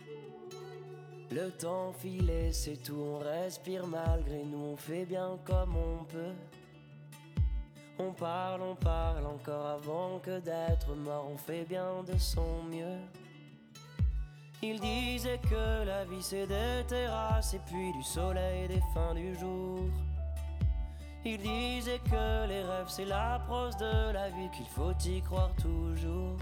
Le temps filé, c'est tout, on respire malgré nous, on fait bien comme on peut. On parle encore avant que d'être mort, on fait bien de son mieux. Il disait que la vie c'est des terrasses et puis du soleil, des fins du jour. Il disait que les rêves c'est la prose de la vie, qu'il faut y croire toujours.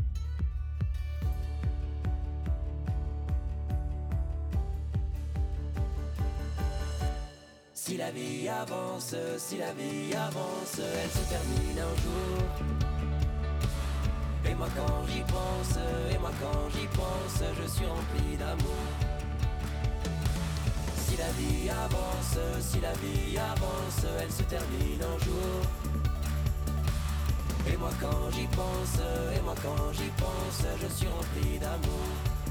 Si la vie avance, si la vie avance, elle se termine un jour. Et moi quand j'y pense, et moi quand j'y pense, je suis rempli d'amour. Si la vie avance, si la vie avance, elle se termine un jour. Et moi quand j'y pense, et moi quand j'y pense, je suis rempli d'amour.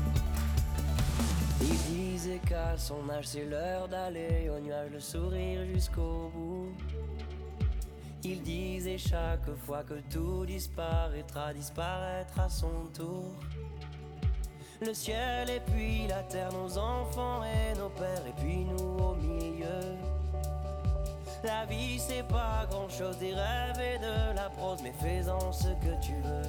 Il disait qu'à son âge c'est l'heure d'aller au nuage, le sourire jusqu'au bout. Il disait chaque fois que tout disparaîtra, disparaîtra à son tour. Le ciel et puis la terre, nos enfants et nos pères, et puis nous au milieu. La vie c'est pas grand chose, des rêves et de la prose, mais fais-en ce que tu veux.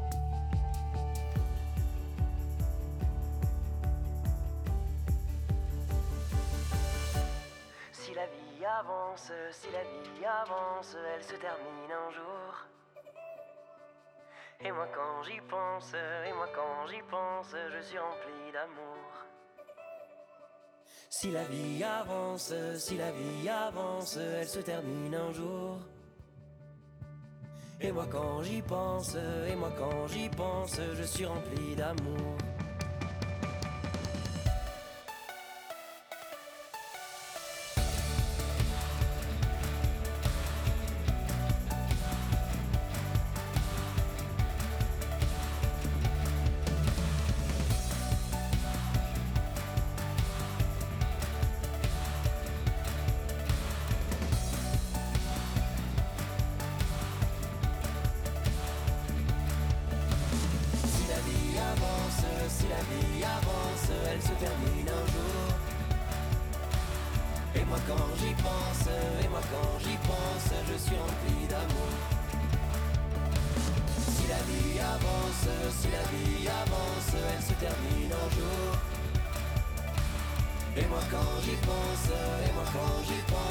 Si la vie avance, si la vie avance, elle se termine un jour. Et moi quand j'y pense, et moi quand j'y pense, je suis rempli d'amour. Si la vie avance, si la vie avance, elle se termine un jour. Et moi quand j'y pense, et moi quand j'y pense, je suis rempli d'amour. Si la vie avance, elle se termine un jour. Et moi quand j'y pense, et moi quand j'y pense, je suis rempli d'amour. Si la vie avance, si la vie avance, elle se termine un jour. Et moi quand j'y pense, et moi quand j'y pense,